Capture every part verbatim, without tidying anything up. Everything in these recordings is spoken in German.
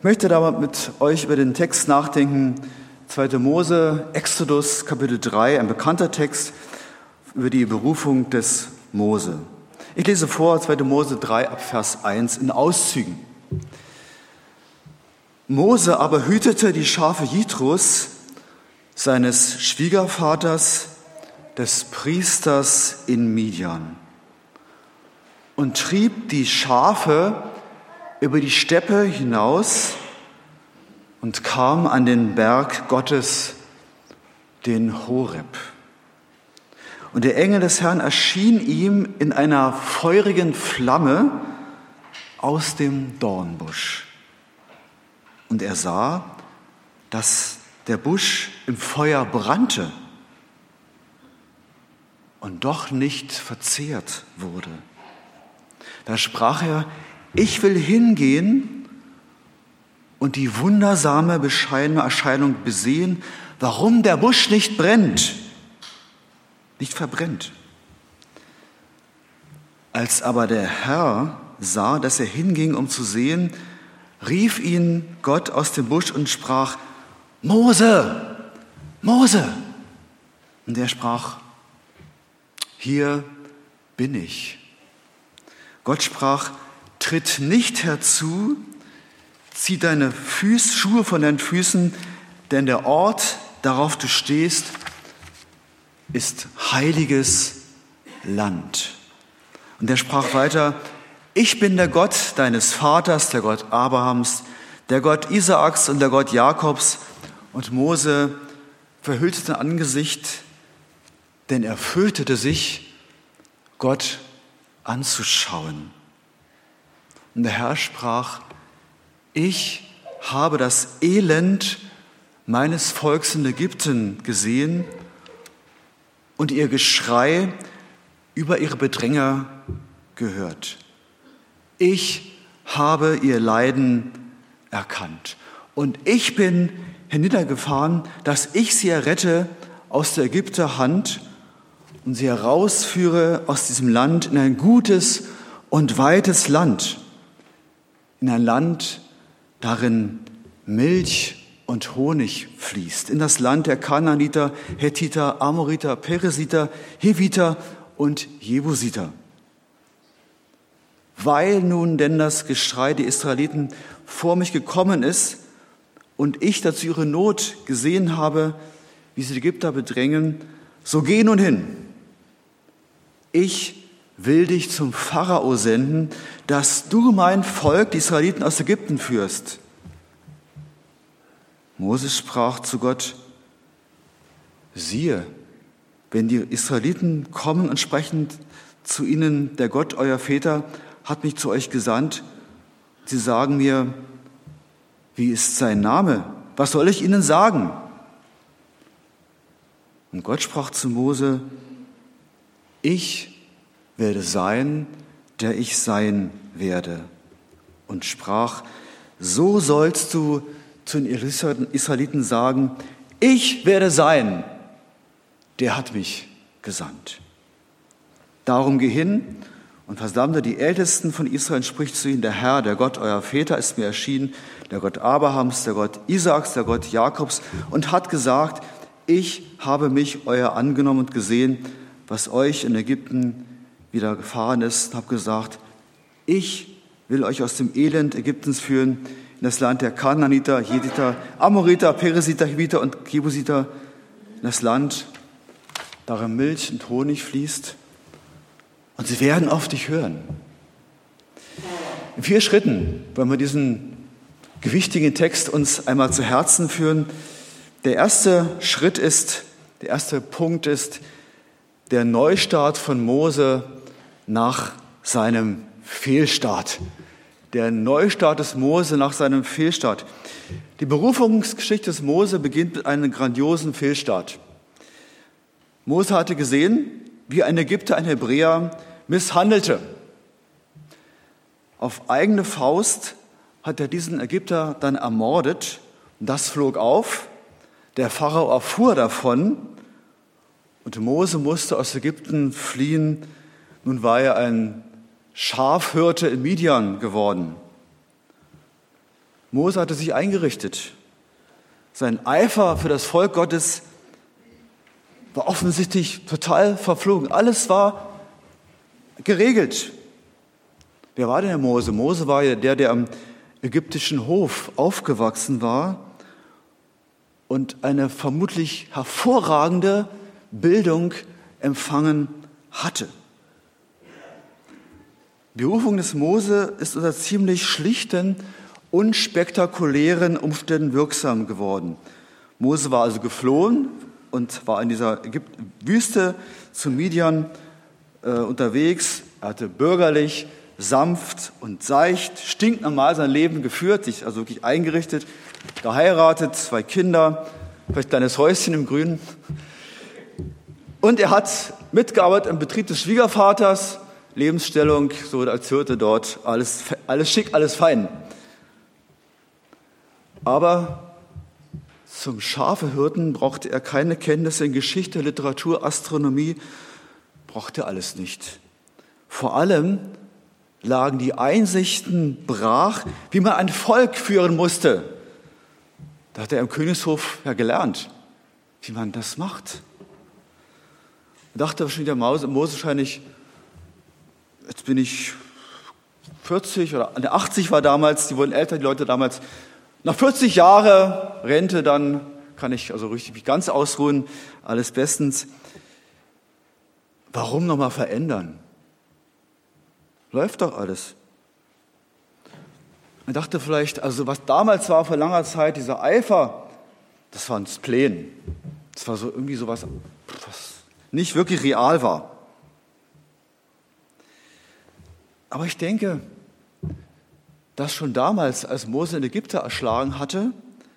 Ich möchte da mit euch über den Text nachdenken, zweiter Mose, Exodus, Kapitel drei, ein bekannter Text über die Berufung des Mose. Ich lese vor, zweiter Mose drei, ab Vers eins in Auszügen. Mose aber hütete die Schafe Jitros, seines Schwiegervaters, des Priesters in Midian, und trieb die Schafe über die Steppe hinaus und kam an den Berg Gottes, den Horeb. Und der Engel des Herrn erschien ihm in einer feurigen Flamme aus dem Dornbusch. Und er sah, dass der Busch im Feuer brannte und doch nicht verzehrt wurde. Da sprach er: Ich will hingehen und die wundersame Erscheinung besehen, warum der Busch nicht brennt, nicht verbrennt. Als aber der Herr sah, dass er hinging, um zu sehen, rief ihn Gott aus dem Busch und sprach: Mose, Mose! Und er sprach: Hier bin ich. Gott sprach: Tritt nicht herzu, zieh deine Füß, Schuhe von deinen Füßen, denn der Ort, darauf du stehst, ist heiliges Land. Und er sprach weiter: Ich bin der Gott deines Vaters, der Gott Abrahams, der Gott Isaaks und der Gott Jakobs. Und Mose verhüllte sein Angesicht, denn er fürchtete sich, Gott anzuschauen. Und der Herr sprach: Ich habe das Elend meines Volks in Ägypten gesehen und ihr Geschrei über ihre Bedränger gehört. Ich habe ihr Leiden erkannt und ich bin herniedergefahren, dass ich sie errette aus der Ägypter Hand und sie herausführe aus diesem Land in ein gutes und weites Land, in ein Land, darin Milch und Honig fließt, in das Land der Kanaaniter, Hethiter, Amoriter, Peresiter, Heviter und Jebusiter. Weil nun denn das Geschrei der Israeliten vor mich gekommen ist und ich dazu ihre Not gesehen habe, wie sie die Ägypter bedrängen, so geh nun hin. Ich will dich zum Pharao senden, dass du mein Volk, die Israeliten, aus Ägypten führst. Moses sprach zu Gott: Siehe, wenn die Israeliten kommen und sprechen zu ihnen, der Gott euer Väter hat mich zu euch gesandt, sie sagen mir: Wie ist sein Name? Was soll ich ihnen sagen? Und Gott sprach zu Mose: Ich werde sein, der ich sein werde. Und sprach: So sollst du zu den Israeliten sagen: Ich werde sein, der hat mich gesandt. Darum geh hin und versammle die Ältesten von Israel und sprich zu ihnen: Der Herr, der Gott eurer Väter, ist mir erschienen, der Gott Abrahams, der Gott Isaaks, der Gott Jakobs, und hat gesagt: Ich habe mich euer angenommen und gesehen, was euch in Ägypten widerfahren ist, und habe gesagt: Ich will euch aus dem Elend Ägyptens führen, in das Land der Kanaaniter, Hethiter, Amoriter, Peresiter, Hiviter und Jebusiter, in das Land, darin Milch und Honig fließt. Und sie werden auf dich hören. In vier Schritten wollen wir diesen gewichtigen Text uns einmal zu Herzen führen. Der erste Schritt ist, der erste Punkt ist der Neustart von Mose nach seinem Fehlstart. Der Neustart des Mose nach seinem Fehlstart. Die Berufungsgeschichte des Mose beginnt mit einem grandiosen Fehlstart. Mose hatte gesehen, wie ein Ägypter einen Hebräer misshandelte. Auf eigene Faust hat er diesen Ägypter dann ermordet. Das flog auf. Der Pharao erfuhr davon und Mose musste aus Ägypten fliehen. Nun war er ein Schafhirte in Midian geworden. Mose hatte sich eingerichtet. Sein Eifer für das Volk Gottes war offensichtlich total verflogen. Alles war geregelt. Wer war denn der Mose? Mose war ja der, der am ägyptischen Hof aufgewachsen war und eine vermutlich hervorragende Bildung empfangen hatte. Die Berufung des Mose ist unter ziemlich schlichten, unspektakulären Umständen wirksam geworden. Mose war also geflohen und war in dieser Ägypt- Wüste zu Midian äh, unterwegs. Er hatte bürgerlich, sanft und seicht, stinknormal sein Leben geführt, sich also wirklich eingerichtet, geheiratet, zwei Kinder, vielleicht ein kleines Häuschen im Grünen. Und er hat mitgearbeitet im Betrieb des Schwiegervaters, Lebensstellung, so als Hirte dort, alles, alles schick, alles fein. Aber zum Schafehirten brauchte er keine Kenntnisse in Geschichte, Literatur, Astronomie, brauchte er alles nicht. Vor allem lagen die Einsichten brach, wie man ein Volk führen musste. Da hat er im Königshof ja gelernt, wie man das macht. Da dachte wahrscheinlich der Mose, Mose wahrscheinlich, jetzt bin ich vierzig oder achtzig war damals, die wurden älter, die Leute damals. Nach vierzig Jahren Rente, dann kann ich also richtig mich ganz ausruhen, alles bestens. Warum nochmal verändern? Läuft doch alles. Man dachte vielleicht, also was damals war vor langer Zeit, dieser Eifer, das war ein Spleen. Das war so irgendwie sowas, was nicht wirklich real war. Aber ich denke, dass schon damals, als Mose in Ägypten erschlagen hatte,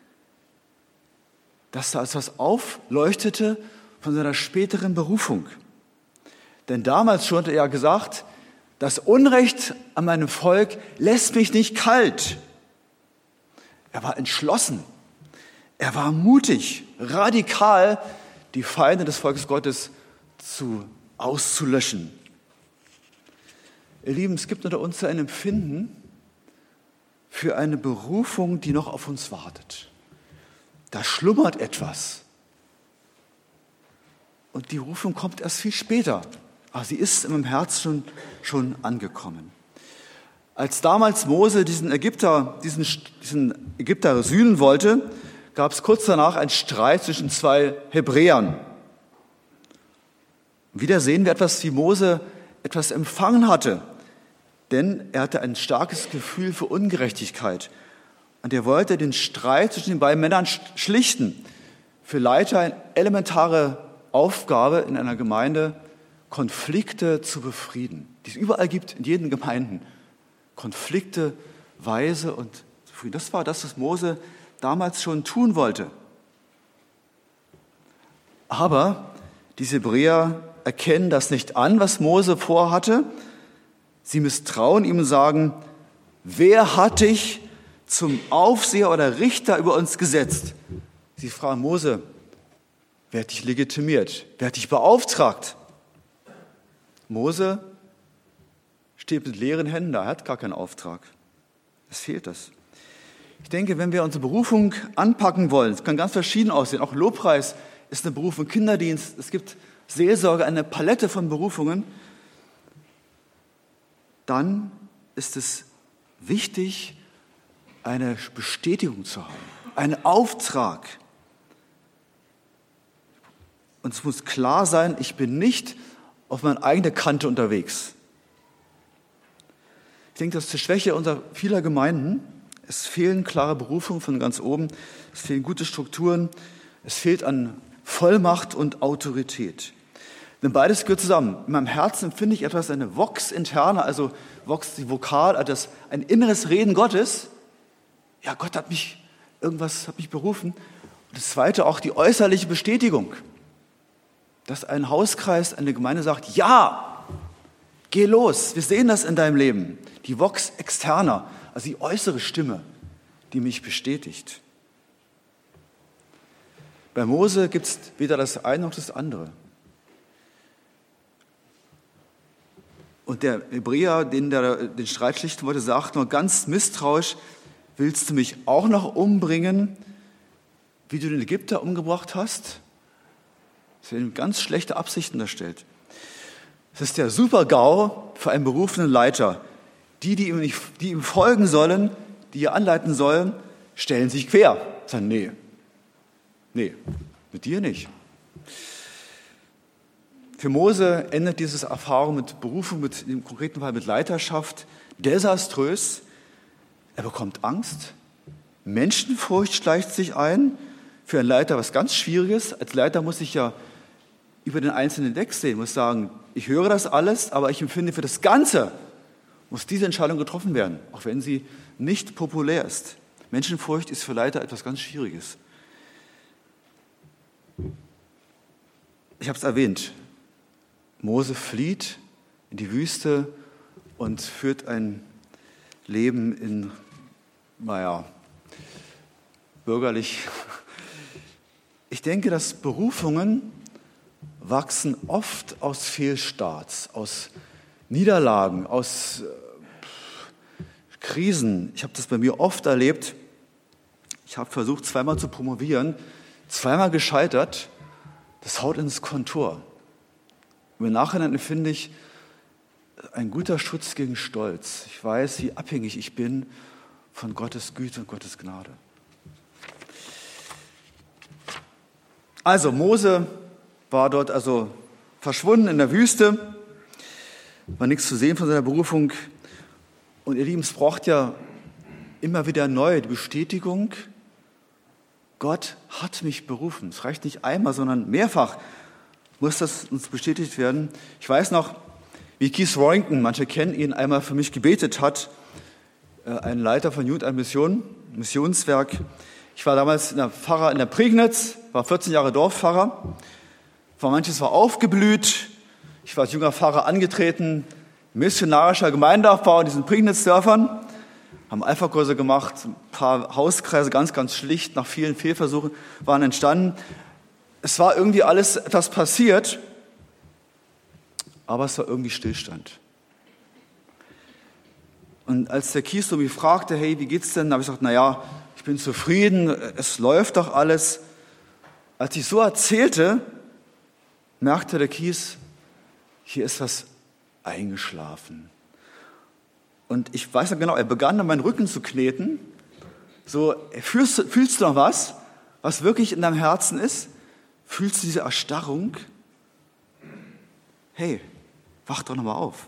dass da etwas aufleuchtete von seiner späteren Berufung. Denn damals schon hatte er gesagt, das Unrecht an meinem Volk lässt mich nicht kalt. Er war entschlossen, er war mutig, radikal, die Feinde des Volkes Gottes zu, auszulöschen. Ihr Lieben, es gibt unter uns ein Empfinden für eine Berufung, die noch auf uns wartet. Da schlummert etwas. Und die Berufung kommt erst viel später. Aber sie ist in meinem Herzen schon, schon angekommen. Als damals Mose diesen Ägypter, diesen, diesen Ägypter sühnen wollte, gab es kurz danach einen Streit zwischen zwei Hebräern. Wieder sehen wir etwas, wie Mose etwas empfangen hatte. Denn er hatte ein starkes Gefühl für Ungerechtigkeit. Und er wollte den Streit zwischen den beiden Männern schlichten. Für Leiter eine elementare Aufgabe in einer Gemeinde, Konflikte zu befrieden, die es überall gibt, in jeden Gemeinden. Konflikte weise und zufrieden. Das war das, was Mose damals schon tun wollte. Aber diese Hebräer erkennen das nicht an, was Mose vorhatte. Sie misstrauen ihm und sagen, wer hat dich zum Aufseher oder Richter über uns gesetzt? Sie fragen Mose, wer hat dich legitimiert? Wer hat dich beauftragt? Mose steht mit leeren Händen da, er hat gar keinen Auftrag. Es fehlt das. Ich denke, wenn wir unsere Berufung anpacken wollen, es kann ganz verschieden aussehen, auch Lobpreis ist eine Berufung, Kinderdienst, es gibt Seelsorge, eine Palette von Berufungen, dann ist es wichtig, eine Bestätigung zu haben, einen Auftrag. Und es muss klar sein, ich bin nicht auf meine eigene Kante unterwegs. Ich denke, das ist die Schwäche unserer vieler Gemeinden. Es fehlen klare Berufungen von ganz oben, es fehlen gute Strukturen, es fehlt an Vollmacht und Autorität. Denn beides gehört zusammen. In meinem Herzen empfinde ich etwas, eine Vox interne, also Vox, die Vokal, also das, ein inneres Reden Gottes. Ja, Gott hat mich, irgendwas hat mich berufen. Und das Zweite auch die äußerliche Bestätigung. Dass ein Hauskreis, eine Gemeinde sagt, ja, geh los, wir sehen das in deinem Leben. Die Vox externa, also die äußere Stimme, die mich bestätigt. Bei Mose gibt es weder das eine noch das andere. Und der Hebräer, den der den Streit schlichten wollte, sagt nur ganz misstrauisch, willst du mich auch noch umbringen, wie du den Ägypter umgebracht hast? Das werden ganz schlechte Absichten darstellt. Das ist der Super-GAU für einen berufenen Leiter. Die, die ihm, nicht, die ihm folgen sollen, die ihr anleiten sollen, stellen sich quer. Sagen, nee, nee, mit dir nicht. Für Mose endet diese Erfahrung mit Berufung, mit, im konkreten Fall mit Leiterschaft, desaströs. Er bekommt Angst. Menschenfurcht schleicht sich ein. Für einen Leiter was ganz Schwieriges. Als Leiter muss ich ja über den Einzelnen wegsehen, muss sagen, ich höre das alles, aber ich empfinde für das Ganze, muss diese Entscheidung getroffen werden, auch wenn sie nicht populär ist. Menschenfurcht ist für Leiter etwas ganz Schwieriges. Ich habe es erwähnt, Mose flieht in die Wüste und führt ein Leben in, naja, bürgerlich. Ich denke, dass Berufungen wachsen oft aus Fehlstarts, aus Niederlagen, aus Krisen. Ich habe das bei mir oft erlebt. Ich habe versucht, zweimal zu promovieren, zweimal gescheitert. Das haut ins Kontor. Im Nachhinein empfinde ich ein guter Schutz gegen Stolz. Ich weiß, wie abhängig ich bin von Gottes Güte und Gottes Gnade. Also Mose war dort also verschwunden in der Wüste, war nichts zu sehen von seiner Berufung. Und ihr Lieben, es braucht ja immer wieder neu die Bestätigung, Gott hat mich berufen. Es reicht nicht einmal, sondern mehrfach muss das uns bestätigt werden. Ich weiß noch, wie Keith Warrington, manche kennen ihn, einmal für mich gebetet hat, ein Leiter von Jugend an Mission, Missionswerk. Ich war damals in der Pfarrer in der Prignitz, war vierzehn Jahre Dorfpfarrer. War manches war aufgeblüht. Ich war als junger Pfarrer angetreten, missionarischer Gemeindeaufbau in diesen Prignitz-Dörfern. Haben Alpha-Kurse gemacht, ein paar Hauskreise, ganz, ganz schlicht, nach vielen Fehlversuchen waren entstanden. Es war irgendwie alles etwas passiert, aber es war irgendwie Stillstand. Und als der Kies so mich fragte, hey, wie geht's denn? Da habe ich gesagt, naja, ich bin zufrieden, es läuft doch alles. Als ich so erzählte, merkte der Kies, hier ist was eingeschlafen. Und ich weiß noch genau, er begann an meinen Rücken zu kneten. So, fühlst, fühlst du noch was, was wirklich in deinem Herzen ist? Fühlst du diese Erstarrung? Hey, wach doch nochmal auf.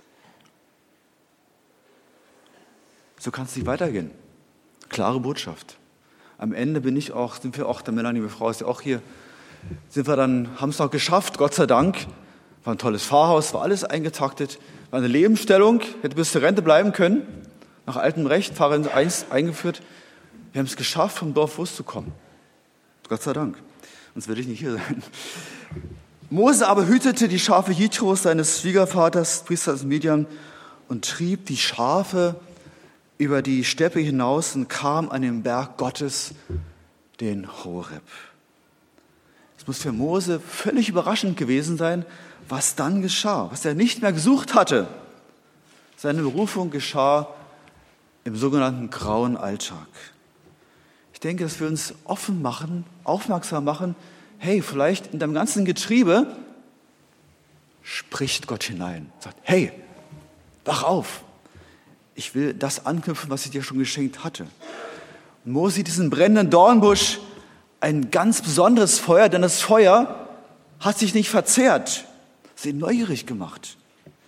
So kann es nicht weitergehen. Klare Botschaft. Am Ende bin ich auch, sind wir auch, der Melanie, meine Frau ist ja auch hier, sind wir dann, haben es noch geschafft, Gott sei Dank. War ein tolles Pfarrhaus, war alles eingetaktet, war eine Lebensstellung, hätte bis zur Rente bleiben können. Nach altem Recht, Pfarrerin eins eingeführt. Wir haben es geschafft, vom Dorf loszukommen. Gott sei Dank. Sonst würde ich nicht hier sein. Mose aber hütete die Schafe Jitros, seines Schwiegervaters, Priesters Midian, und trieb die Schafe über die Steppe hinaus und kam an den Berg Gottes, den Horeb. Es muss für Mose völlig überraschend gewesen sein, was dann geschah, was er nicht mehr gesucht hatte. Seine Berufung geschah im sogenannten grauen Alltag. Ich denke, dass wir uns offen machen, aufmerksam machen, hey, vielleicht in deinem ganzen Getriebe spricht Gott hinein, sagt, hey, wach auf. Ich will das anknüpfen, was ich dir schon geschenkt hatte. Und Mose sieht diesen brennenden Dornbusch, ein ganz besonderes Feuer, denn das Feuer hat sich nicht verzehrt, sie neugierig gemacht.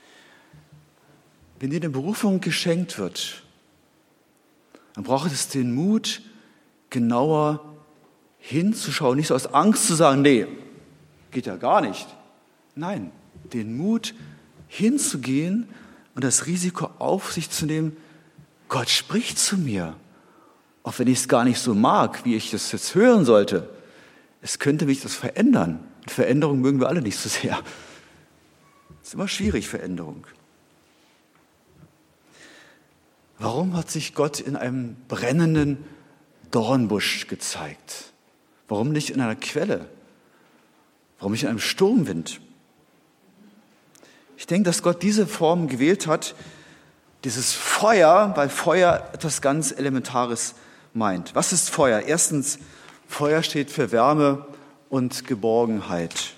Wenn dir eine Berufung geschenkt wird, dann braucht es den Mut, genauer hinzuschauen, nicht so aus Angst zu sagen, nee, geht ja gar nicht. Nein, den Mut hinzugehen und das Risiko auf sich zu nehmen, Gott spricht zu mir, auch wenn ich es gar nicht so mag, wie ich das jetzt hören sollte. Es könnte mich das verändern. Und Veränderung mögen wir alle nicht so sehr. Es ist immer schwierig, Veränderung. Warum hat sich Gott in einem brennenden Dornbusch gezeigt? Warum nicht in einer Quelle? Warum nicht in einem Sturmwind? Ich denke, dass Gott diese Form gewählt hat, dieses Feuer, weil Feuer etwas ganz Elementares meint. Was ist Feuer? Erstens, Feuer steht für Wärme und Geborgenheit.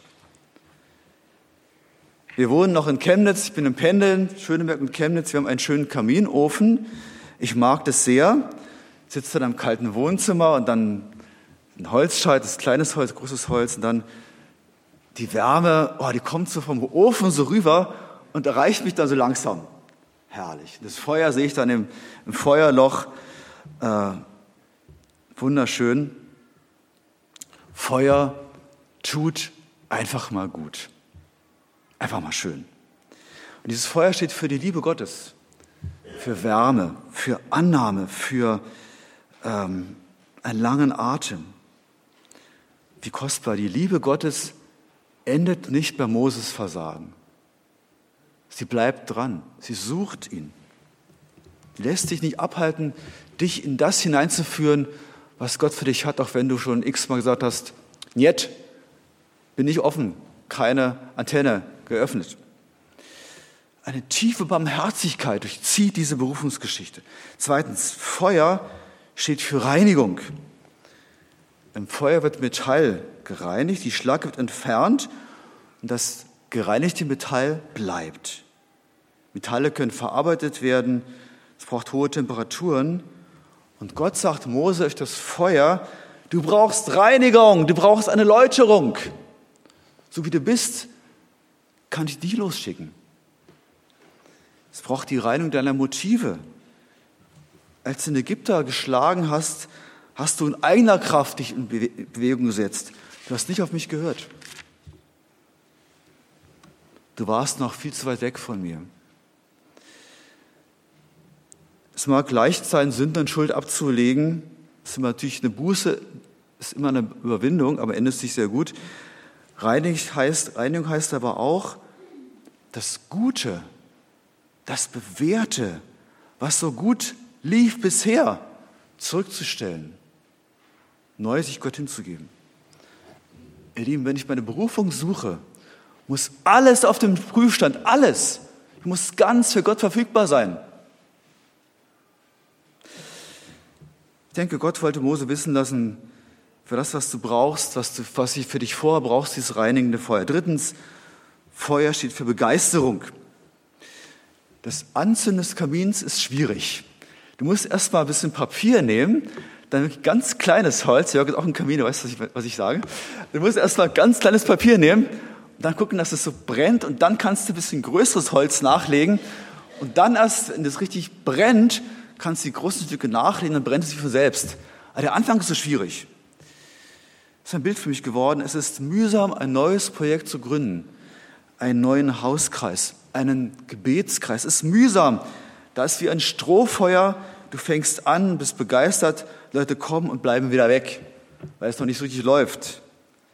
Wir wohnen noch in Chemnitz, ich bin im Pendeln, Schöneberg und Chemnitz, wir haben einen schönen Kaminofen. Ich mag das sehr. Ich sitze dann im kalten Wohnzimmer und dann ein Holzscheit, das ist kleines Holz, großes Holz und dann die Wärme, oh, die kommt so vom Ofen so rüber und erreicht mich dann so langsam. Herrlich. Das Feuer sehe ich dann im, im Feuerloch. Äh, wunderschön. Feuer tut einfach mal gut. Einfach mal schön. Und dieses Feuer steht für die Liebe Gottes, für Wärme, für Annahme, für ähm, einen langen Atem. Wie kostbar. Die Liebe Gottes endet nicht bei Moses Versagen. Sie bleibt dran. Sie sucht ihn. Sie lässt dich nicht abhalten, dich in das hineinzuführen, was Gott für dich hat, auch wenn du schon x-mal gesagt hast, niet, bin nicht offen, keine Antenne geöffnet. Eine tiefe Barmherzigkeit durchzieht diese Berufungsgeschichte. Zweitens, Feuer steht für Reinigung. Im Feuer wird Metall gereinigt, die Schlacke wird entfernt und das gereinigte Metall bleibt. Metalle können verarbeitet werden, es braucht hohe Temperaturen. Und Gott sagt Mose durch das Feuer, du brauchst Reinigung, du brauchst eine Läuterung. So wie du bist, kann ich dich losschicken. Es braucht die Reinigung deiner Motive. Als du den Ägypter geschlagen hast, hast du in eigener Kraft dich in Bewegung gesetzt. Du hast nicht auf mich gehört. Du warst noch viel zu weit weg von mir. Es mag leicht sein, Sünde und Schuld abzulegen. Das ist immer natürlich eine Buße, ist immer eine Überwindung, aber endet sich sehr gut. Reinigung heißt, Reinigung heißt aber auch, das Gute, das Bewährte, was so gut lief bisher, zurückzustellen, neu sich Gott hinzugeben. Ihr Lieben, wenn ich meine Berufung suche, muss alles auf dem Prüfstand, alles, muss ganz für Gott verfügbar sein. Ich denke, Gott wollte Mose wissen lassen, für das, was du brauchst, was, du, was ich für dich vorher brauchst, dieses reinigende Feuer. Drittens, Feuer steht für Begeisterung. Das Anzünden des Kamins ist schwierig. Du musst erst mal ein bisschen Papier nehmen, dann ein ganz kleines Holz, Jörg ist auch ein Kamin, du weißt, was ich, was ich sage. Du musst erst mal ganz kleines Papier nehmen und dann gucken, dass es so brennt und dann kannst du ein bisschen größeres Holz nachlegen und dann erst, wenn das richtig brennt, kannst du die großen Stücke nachlegen, dann brennt es sich von selbst. Aber der Anfang ist so schwierig. Das ist ein Bild für mich geworden. Es ist mühsam, ein neues Projekt zu gründen, einen neuen Hauskreis, einen Gebetskreis. Es ist mühsam. Da ist wie ein Strohfeuer. Du fängst an, bist begeistert, Leute kommen und bleiben wieder weg, weil es noch nicht so richtig läuft.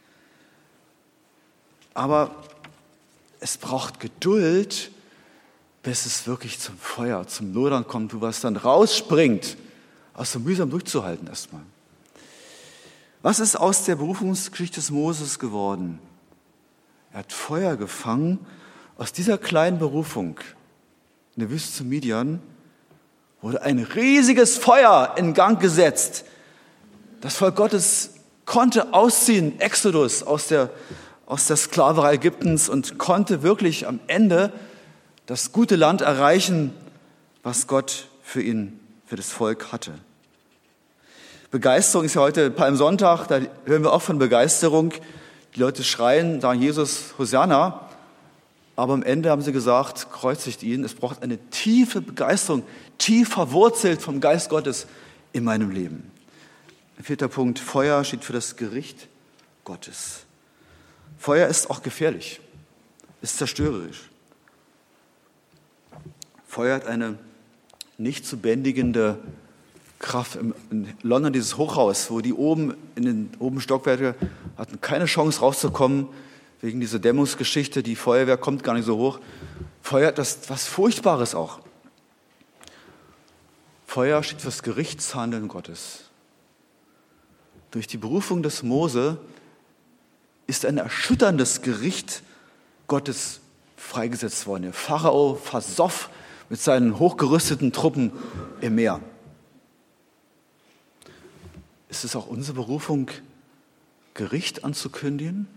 Aber es braucht Geduld, bis es wirklich zum Feuer, zum Lodern kommt, was dann rausspringt, aus so mühsam durchzuhalten erstmal. Was ist aus der Berufungsgeschichte des Moses geworden? Er hat Feuer gefangen. Aus dieser kleinen Berufung in der Wüste zu Midian wurde ein riesiges Feuer in Gang gesetzt. Das Volk Gottes konnte ausziehen, Exodus aus der, aus der Sklaverei Ägyptens und konnte wirklich am Ende das gute Land erreichen, was Gott für ihn, für das Volk hatte. Begeisterung ist ja heute Palmsonntag, da hören wir auch von Begeisterung. Die Leute schreien, sagen Jesus, Hosanna. Aber am Ende haben sie gesagt, kreuzigt ihn. Es braucht eine tiefe Begeisterung, tief verwurzelt vom Geist Gottes in meinem Leben. Vierter Punkt, Feuer steht für das Gericht Gottes. Feuer ist auch gefährlich, ist zerstörerisch. Feuer hat eine nicht zu bändigende Kraft. In London dieses Hochhaus, wo die oben in den oben Stockwerke hatten keine Chance rauszukommen, wegen dieser Dämmungsgeschichte, die Feuerwehr kommt gar nicht so hoch. Feuer hat das was Furchtbares auch. Feuer steht für das Gerichtshandeln Gottes. Durch die Berufung des Mose ist ein erschütterndes Gericht Gottes freigesetzt worden. Der Pharao versoff mit seinen hochgerüsteten Truppen im Meer. Ist es auch unsere Berufung, Gericht anzukündigen?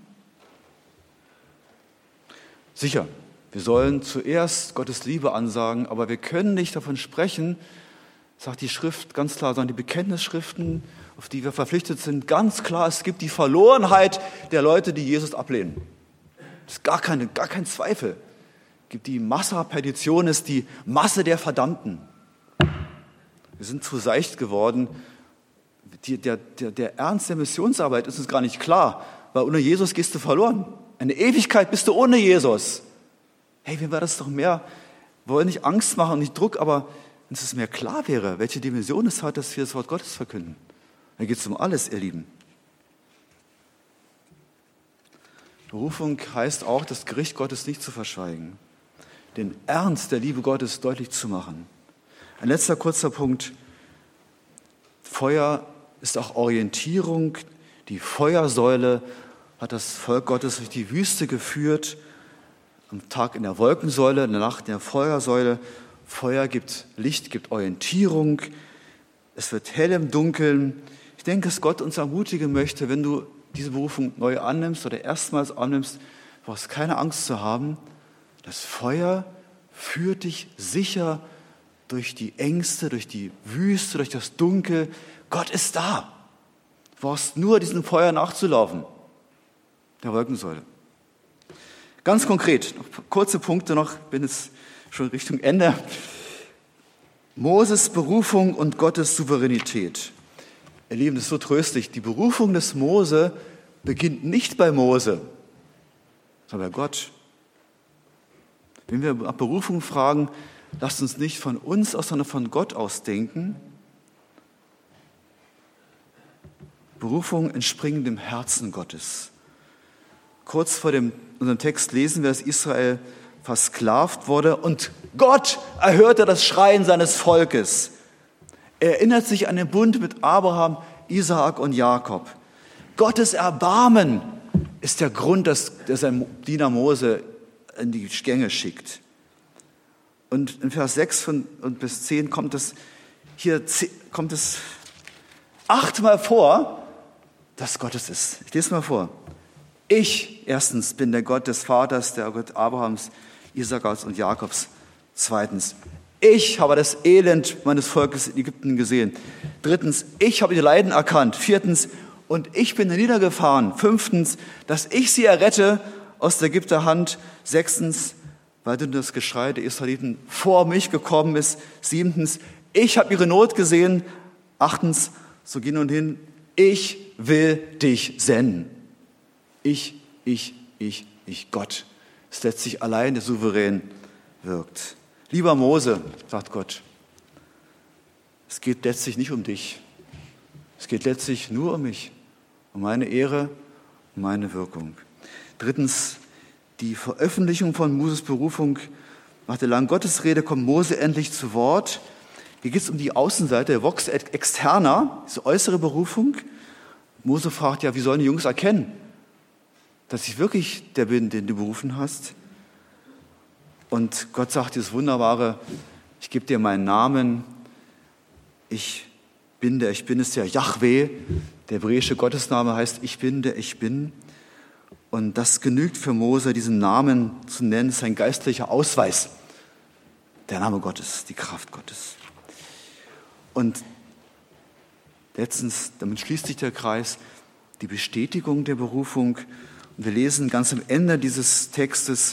Sicher, wir sollen zuerst Gottes Liebe ansagen, aber wir können nicht davon sprechen, sagt die Schrift ganz klar, sondern die Bekenntnisschriften, auf die wir verpflichtet sind, ganz klar, es gibt die Verlorenheit der Leute, die Jesus ablehnen. Das ist gar, keine, gar kein Zweifel. Es gibt die Massa Petitionis, die Masse der Verdammten. Wir sind zu seicht geworden. Die, der, der, der Ernst der Missionsarbeit ist uns gar nicht klar, weil ohne Jesus gehst du verloren. Eine Ewigkeit bist du ohne Jesus. Hey, wie wäre das doch mehr? Wir wollen nicht Angst machen und nicht Druck, aber wenn es mehr klar wäre, welche Dimension es hat, dass wir das Wort Gottes verkünden. Dann geht es um alles, ihr Lieben. Berufung heißt auch, das Gericht Gottes nicht zu verschweigen, den Ernst der Liebe Gottes deutlich zu machen. Ein letzter kurzer Punkt. Feuer ist auch Orientierung. Die Feuersäule hat das Volk Gottes durch die Wüste geführt. Am Tag in der Wolkensäule, in der Nacht in der Feuersäule. Feuer gibt Licht, gibt Orientierung. Es wird hell im Dunkeln. Ich denke, dass Gott uns ermutigen möchte, wenn du diese Berufung neu annimmst oder erstmals annimmst, brauchst keine Angst zu haben. Das Feuer führt dich sicher durch die Ängste, durch die Wüste, durch das Dunkel. Gott ist da. Du brauchst nur diesem Feuer nachzulaufen, der Wolkensäule. Ganz konkret, noch kurze Punkte noch, bin jetzt schon Richtung Ende. Moses Berufung und Gottes Souveränität. Ihr Lieben, das ist so tröstlich. Die Berufung des Mose beginnt nicht bei Mose, sondern bei Gott. Wenn wir nach Berufung fragen, lasst uns nicht von uns aus, sondern von Gott aus denken. Berufung entspringen dem Herzen Gottes. Kurz vor dem, unserem Text lesen wir, dass Israel versklavt wurde und Gott erhörte das Schreien seines Volkes. Er erinnert sich an den Bund mit Abraham, Isaak und Jakob. Gottes Erbarmen ist der Grund, dass er seinen Diener Mose in die Gänge schickt. Und in Vers sechs und bis zehn kommt es, hier kommt es achtmal vor, dass Gott es ist. Ich lese mal vor. Ich, erstens, bin der Gott des Vaters, der Gott Abrahams, Isaaks und Jakobs. Zweitens, ich habe das Elend meines Volkes in Ägypten gesehen. Drittens, ich habe die Leiden erkannt. Viertens, und ich bin niedergefahren. Fünftens, dass ich sie errette aus der Ägypter Hand. Sechstens, weil du das Geschrei der Israeliten vor mich gekommen ist. Siebtens, ich habe ihre Not gesehen. Achtens, so geh nun hin, ich will dich senden. Ich, ich, ich, ich, Gott. Es letztlich allein der Souverän wirkt. Lieber Mose, sagt Gott, es geht letztlich nicht um dich. Es geht letztlich nur um mich, um meine Ehre, um meine Wirkung. Drittens, die Veröffentlichung von Moses Berufung. Nach der langen Gottesrede kommt Mose endlich zu Wort. Hier geht es um die Außenseite, Vox externa, diese äußere Berufung. Mose fragt ja, wie sollen die Jungs erkennen, dass ich wirklich der bin, den du berufen hast? Und Gott sagt dieses Wunderbare, ich gebe dir meinen Namen, ich bin der, ich bin, ist der Jahwe, der hebräische Gottesname heißt, ich bin der, ich bin. Und das genügt für Mose, diesen Namen zu nennen, ist ein geistlicher Ausweis. Der Name Gottes, die Kraft Gottes. Und letztens, damit schließt sich der Kreis, die Bestätigung der Berufung. Und wir lesen ganz am Ende dieses Textes,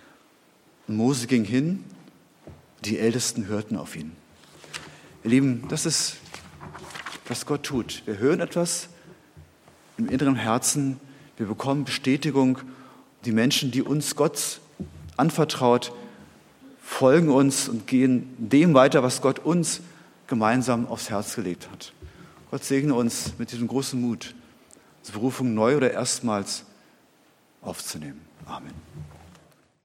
Mose ging hin, die Ältesten hörten auf ihn. Ihr Lieben, das ist, was Gott tut. Wir hören etwas im inneren Herzen, wir bekommen Bestätigung. Die Menschen, die uns Gott anvertraut, folgen uns und gehen dem weiter, was Gott uns gemeinsam aufs Herz gelegt hat. Gott segne uns mit diesem großen Mut, diese Berufung neu oder erstmals aufzunehmen. Amen.